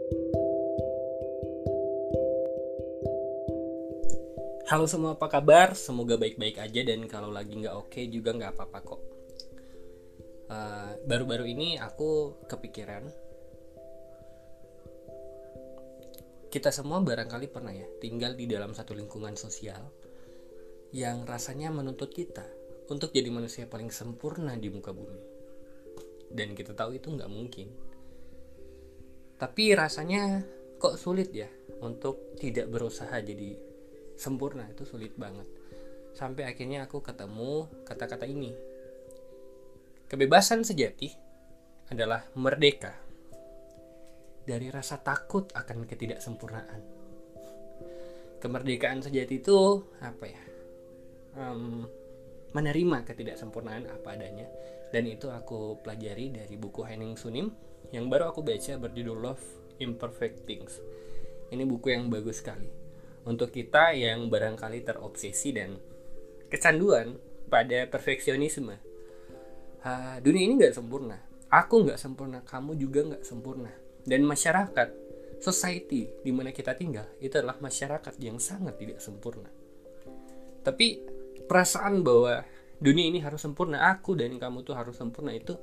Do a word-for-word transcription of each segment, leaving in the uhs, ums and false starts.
Halo semua, apa kabar? Semoga baik-baik aja, dan kalau lagi nggak oke juga nggak apa-apa kok. Uh, baru-baru ini aku kepikiran, kita semua barangkali pernah ya tinggal di dalam satu lingkungan sosial yang rasanya menuntut kita untuk jadi manusia paling sempurna di muka bumi. Dan kita tahu itu nggak mungkin. Tapi rasanya kok sulit ya untuk tidak berusaha jadi sempurna, itu sulit banget. Sampai akhirnya aku ketemu kata-kata ini. Kebebasan sejati adalah merdeka dari rasa takut akan ketidaksempurnaan. Kemerdekaan sejati itu apa ya? Um, menerima ketidaksempurnaan apa adanya. Dan itu aku pelajari dari buku Henning Sunim yang baru aku baca, berjudul Love Imperfect Things. Ini buku yang bagus sekali untuk kita yang barangkali terobsesi dan kecanduan pada perfeksionisme. Ha, dunia ini gak sempurna. Aku gak sempurna, kamu juga gak sempurna. Dan masyarakat, society di mana kita tinggal, itu adalah masyarakat yang sangat tidak sempurna. Tapi perasaan bahwa dunia ini harus sempurna, aku dan kamu tuh harus sempurna, itu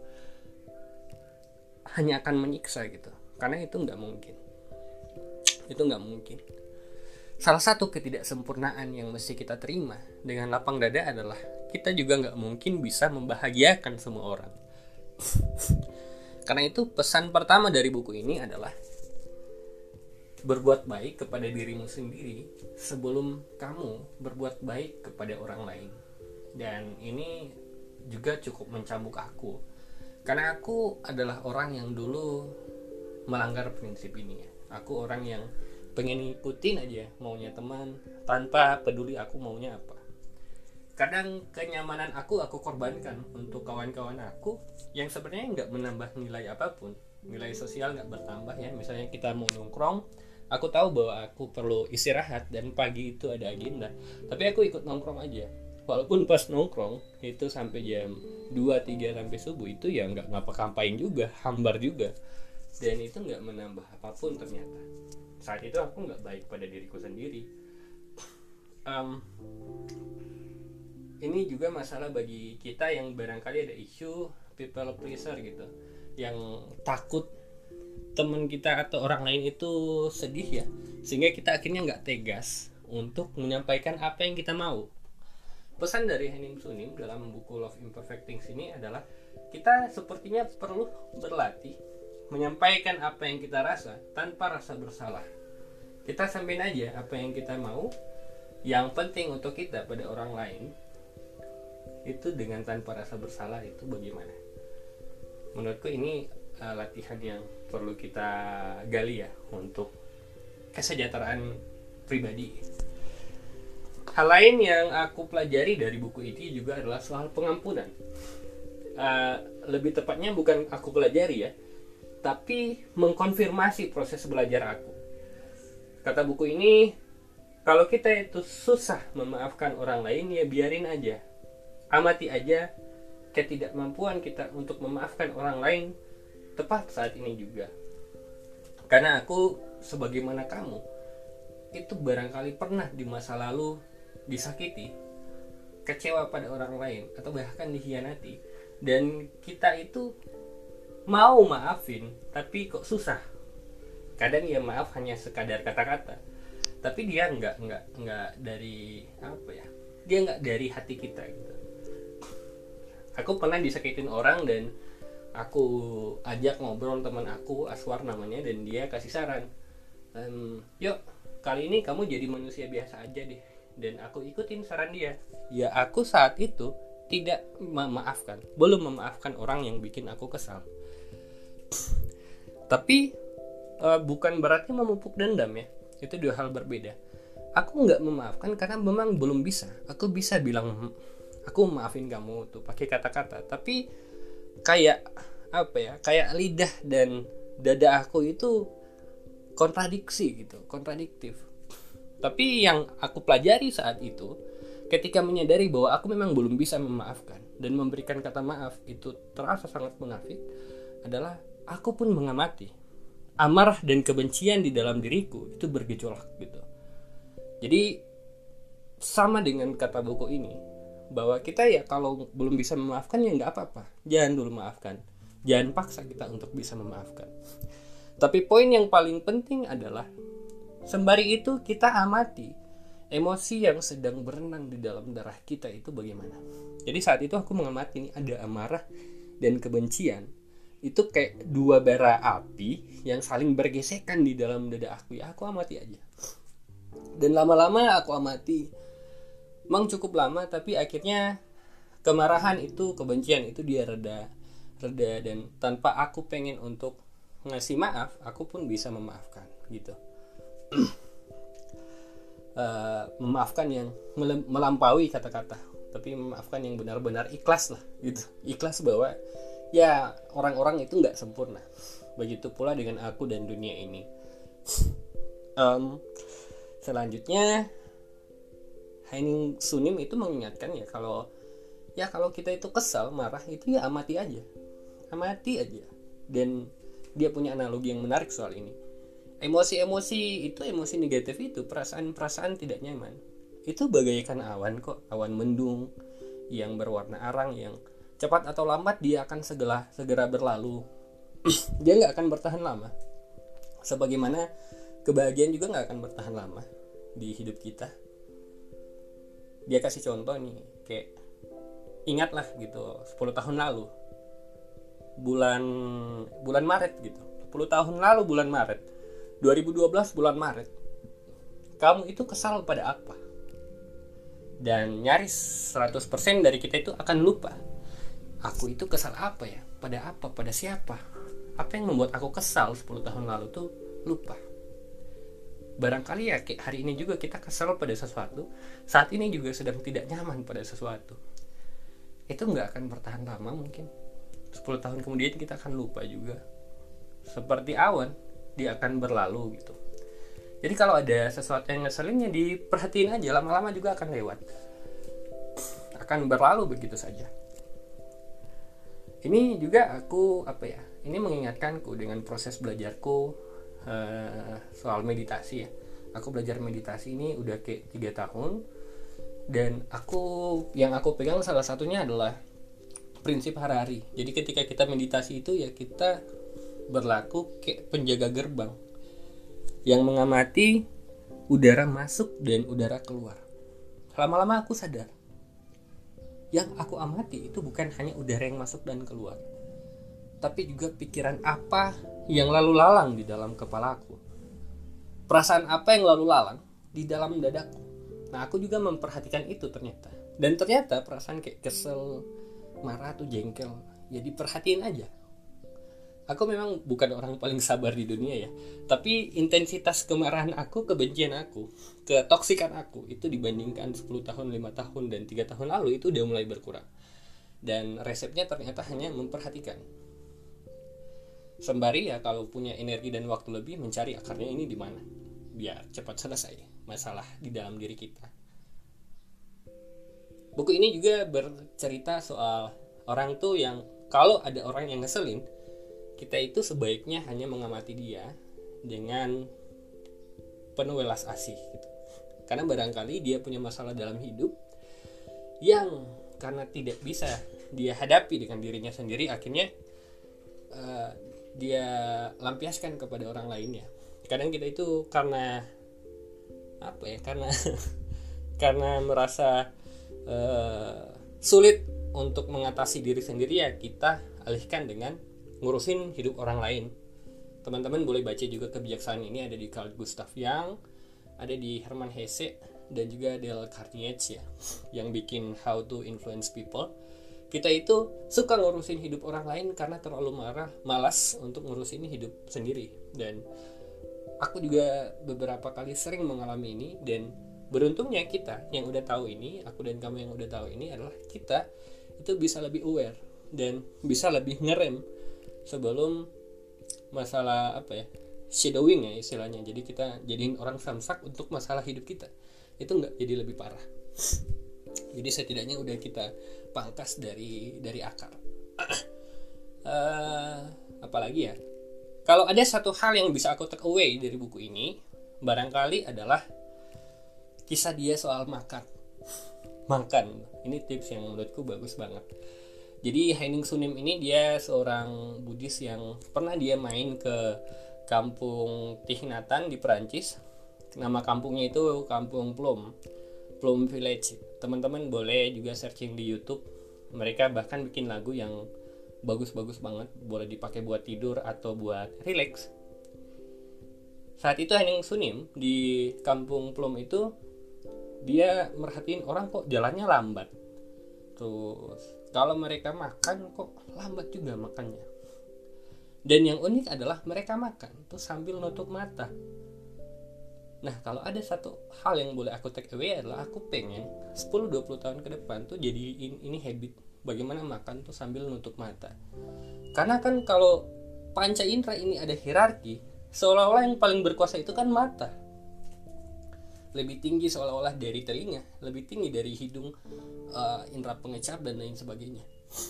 hanya akan menyiksa gitu. Karena itu gak mungkin. Itu gak mungkin. Salah satu ketidaksempurnaan yang mesti kita terima dengan lapang dada adalah kita juga gak mungkin bisa membahagiakan semua orang. Karena itu pesan pertama dari buku ini adalah berbuat baik kepada dirimu sendiri sebelum kamu berbuat baik kepada orang lain. Dan ini juga cukup mencambuk aku, karena aku adalah orang yang dulu melanggar prinsip ini ya. Aku orang yang pengen ngikutin aja maunya teman tanpa peduli aku maunya apa. Kadang kenyamanan aku aku korbankan untuk kawan-kawan aku yang sebenarnya nggak menambah nilai apapun, nilai sosial nggak bertambah ya. Misalnya kita mau nongkrong, aku tahu bahwa aku perlu istirahat dan pagi itu ada agenda, tapi aku ikut nongkrong aja. Walaupun pas nongkrong itu sampai jam dua tiga sampai subuh, itu ya nggak ngapa-ngapain juga, hambar juga, dan itu nggak menambah apapun ternyata. Saat itu aku nggak baik pada diriku sendiri. Um, ini juga masalah bagi kita yang barangkali ada isu people pleaser gitu, yang takut teman kita atau orang lain itu sedih ya, sehingga kita akhirnya nggak tegas untuk menyampaikan apa yang kita mau. Pesan dari Henning Sunim dalam buku Love Imperfect Things ini adalah kita sepertinya perlu berlatih menyampaikan apa yang kita rasa tanpa rasa bersalah. Kita sampaikan aja apa yang kita mau, yang penting untuk kita pada orang lain, itu dengan tanpa rasa bersalah. Itu bagaimana? Menurutku ini uh, latihan yang perlu kita gali ya untuk kesejahteraan pribadi. Hal lain yang aku pelajari dari buku ini juga adalah soal pengampunan. Uh, lebih tepatnya bukan aku pelajari ya, tapi mengkonfirmasi proses belajar aku. Kata buku ini, kalau kita itu susah memaafkan orang lain, ya biarin aja. Amati aja ketidakmampuan kita untuk memaafkan orang lain tepat saat ini juga. Karena aku sebagaimana kamu, itu barangkali pernah di masa lalu disakiti, kecewa pada orang lain, atau bahkan dikhianati. Dan kita itu mau maafin, tapi kok susah. Kadang ya maaf hanya sekadar kata-kata, tapi dia nggak nggak nggak dari apa ya? Dia nggak dari hati kita gitu. Aku pernah disakitin orang dan aku ajak ngobrol teman aku, Aswar namanya, dan dia kasih saran, ehm, yuk kali ini kamu jadi manusia biasa aja deh. Dan aku ikutin saran dia. Ya aku saat itu tidak memaafkan, belum memaafkan orang yang bikin aku kesal. Tapi uh, bukan berarti memupuk dendam ya. Itu dua hal berbeda. Aku nggak memaafkan karena memang belum bisa. Aku bisa bilang aku maafin kamu tuh pakai kata-kata, tapi kayak apa ya? Kayak lidah dan dada aku itu kontradiksi gitu, kontradiktif. Tapi yang aku pelajari saat itu, ketika menyadari bahwa aku memang belum bisa memaafkan dan memberikan kata maaf itu terasa sangat munafik, adalah aku pun mengamati amarah dan kebencian di dalam diriku itu bergejolak gitu. Jadi sama dengan kata buku ini, bahwa kita ya kalau belum bisa memaafkan ya nggak apa-apa, jangan dulu maafkan, jangan paksa kita untuk bisa memaafkan. Tapi poin yang paling penting adalah sembari itu kita amati emosi yang sedang berenang di dalam darah kita itu bagaimana. Jadi saat itu aku mengamati nih, ada amarah dan kebencian. Itu kayak dua bara api yang saling bergesekan di dalam dada aku. Ya aku amati aja. Dan lama-lama aku amati, memang cukup lama, tapi akhirnya kemarahan itu, kebencian itu dia reda, reda dan tanpa aku pengen untuk ngasih maaf, aku pun bisa memaafkan gitu. uh, memaafkan yang melampaui kata-kata, tapi memaafkan yang benar-benar ikhlas lah gitu. Ikhlas bahwa ya orang-orang itu nggak sempurna. Begitu pula dengan aku dan dunia ini. um, selanjutnya Haining Sunim itu mengingatkan ya kalau ya kalau kita itu kesal, marah, itu ya amati aja, amati aja. Dan dia punya analogi yang menarik soal ini. Emosi-emosi itu, emosi negatif itu, perasaan-perasaan tidak nyaman, itu bagaikan awan kok, awan mendung yang berwarna arang yang cepat atau lambat dia akan segera segera berlalu. Dia nggak akan bertahan lama. Sebagaimana kebahagiaan juga nggak akan bertahan lama di hidup kita. Dia kasih contoh nih, kayak ingatlah gitu, sepuluh tahun lalu bulan bulan Maret gitu. sepuluh tahun lalu bulan Maret, dua ribu dua belas bulan Maret, kamu itu kesal pada apa? Dan nyaris seratus persen dari kita itu akan lupa. Aku itu kesal apa ya? Pada apa? Pada siapa? Apa yang membuat aku kesal sepuluh tahun lalu tuh lupa. Barangkali ya kayak hari ini juga kita kesal pada sesuatu, saat ini juga sedang tidak nyaman pada sesuatu. Itu nggak akan bertahan lama mungkin. sepuluh tahun kemudian kita akan lupa juga. Seperti awan, dia akan berlalu gitu. Jadi kalau ada sesuatu yang ngeselin ya diperhatiin aja, lama-lama juga akan lewat. Akan berlalu begitu saja. Ini juga aku apa ya? Ini mengingatkanku dengan proses belajarku uh, soal meditasi ya. Aku belajar meditasi ini udah kayak tiga tahun, dan aku yang aku pegang salah satunya adalah prinsip Harari. Jadi ketika kita meditasi itu ya kita berlaku kayak penjaga gerbang yang mengamati udara masuk dan udara keluar. Lama-lama aku sadar, yang aku amati itu bukan hanya udara yang masuk dan keluar, tapi juga pikiran apa yang lalu lalang di dalam kepalaku, perasaan apa yang lalu lalang di dalam dadaku. Nah aku juga memperhatikan itu ternyata. Dan ternyata perasaan kayak kesel, marah atau jengkel ya diperhatiin aja. Aku memang bukan orang paling sabar di dunia ya, tapi intensitas kemarahan aku, kebencian aku, ketoksikan aku itu dibandingkan sepuluh tahun, lima tahun, dan tiga tahun lalu itu udah mulai berkurang. Dan resepnya ternyata hanya memperhatikan. Sembari ya kalau punya energi dan waktu lebih mencari akarnya ini di mana, biar cepat selesai masalah di dalam diri kita. Buku ini juga bercerita soal orang tuh yang kalau ada orang yang ngeselin, kita itu sebaiknya hanya mengamati dia dengan penuh welas asih gitu. Karena barangkali dia punya masalah dalam hidup yang karena tidak bisa dia hadapi dengan dirinya sendiri, akhirnya uh, dia lampiaskan kepada orang lainnya. Kadang kita itu karena apa ya? Karena karena merasa uh, sulit untuk mengatasi diri sendiri ya kita alihkan dengan ngurusin hidup orang lain. Teman-teman boleh baca juga kebijaksanaan ini, ada di Carl Gustav Jung, ada di Hermann Hesse, dan juga Dale Carnegie ya, yang bikin How to Influence People. Kita itu suka ngurusin hidup orang lain karena terlalu marah, malas untuk ngurusin hidup sendiri. Dan aku juga beberapa kali sering mengalami ini, dan beruntungnya kita yang udah tahu ini, aku dan kamu yang udah tahu ini adalah kita itu bisa lebih aware dan bisa lebih ngerem sebelum masalah apa ya, shadowing ya istilahnya. Jadi kita jadiin orang samsak untuk masalah hidup kita itu nggak jadi lebih parah. Jadi setidaknya udah kita pangkas dari dari akar. uh, apalagi ya, Kalau ada satu hal yang bisa aku take away dari buku ini, barangkali adalah kisah dia soal makan. Makan. Ini tips yang menurutku bagus banget. Jadi Henning Sunim ini dia seorang Buddhis yang pernah dia main ke kampung Thich Nhat Hanh di Perancis. Nama kampungnya itu Kampung Plum. Plum Village. Teman-teman boleh juga searching di YouTube. Mereka bahkan bikin lagu yang bagus-bagus banget, boleh dipakai buat tidur atau buat relax. Saat itu Henning Sunim di Kampung Plum itu dia merhatiin orang kok jalannya lambat. Terus kalau mereka makan kok lambat juga makannya. Dan yang unik adalah mereka makan tuh sambil nutup mata. Nah, kalau ada satu hal yang boleh aku take away adalah aku pengen sepuluh dua puluh tahun ke depan tuh jadi ini, ini habit. Bagaimana makan tuh sambil nutup mata. Karena kan kalau panca indera ini ada hierarki, seolah-olah yang paling berkuasa itu kan mata. Lebih tinggi seolah-olah dari telinga, lebih tinggi dari hidung, uh, indera pengecap dan lain sebagainya.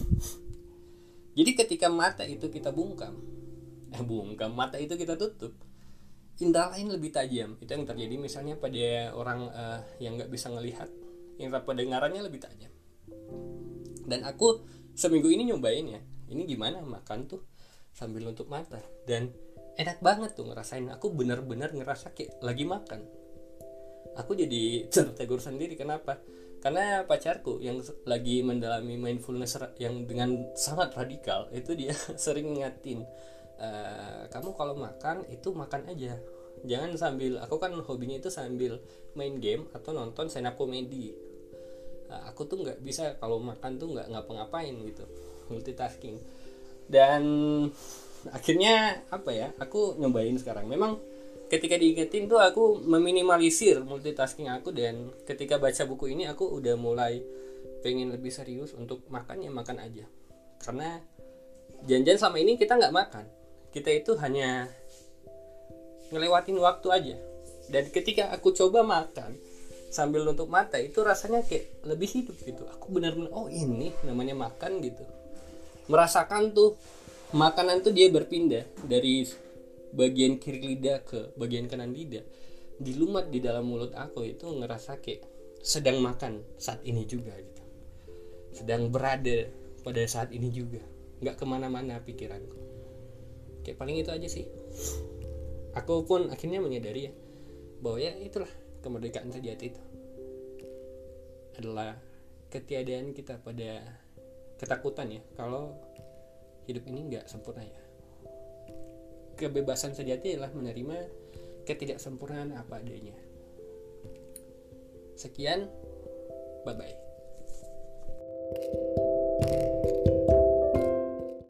Jadi ketika mata itu kita bungkam, eh bungkam, mata itu kita tutup, indera lain lebih tajam. Itu yang terjadi misalnya pada orang uh, yang nggak bisa ngelihat, indera pendengarannya lebih tajam. Dan aku seminggu ini nyobain ya, ini gimana makan tuh sambil nutup mata, dan enak banget tuh ngerasain. Aku benar-benar ngerasa kayak lagi makan. Aku jadi tertegur sendiri. Kenapa? Karena pacarku yang lagi mendalami mindfulness yang dengan sangat radikal itu dia sering ngingatin, e, kamu kalau makan itu makan aja, jangan sambil, aku kan hobinya itu sambil main game atau nonton stand up comedy. Aku tuh nggak bisa kalau makan tuh nggak ngapa-ngapain gitu, multitasking. Dan akhirnya apa ya, aku nyobain sekarang. Memang ketika diingetin tuh aku meminimalisir multitasking aku, dan ketika baca buku ini aku udah mulai pengen lebih serius untuk makan ya makan aja. Karena janjian selama ini kita nggak makan, kita itu hanya ngelewatin waktu aja. Dan ketika aku coba makan sambil nutup mata, itu rasanya kayak lebih hidup gitu. Aku benar-benar, oh ini namanya makan gitu. Merasakan tuh makanan tuh dia berpindah dari bagian kiri lidah ke bagian kanan lidah, dilumat di dalam mulut aku. Itu ngerasa kayak sedang makan saat ini juga gitu, sedang berada pada saat ini juga, nggak kemana-mana pikiranku. Kayak paling itu aja sih. Aku pun akhirnya menyadari ya, bahwa ya itulah kemerdekaan sejati itu adalah ketiadaan kita pada ketakutan ya, kalau hidup ini nggak sempurna ya. Kebebasan sejati adalah menerima ketidaksempurnaan apa adanya. Sekian, bye bye.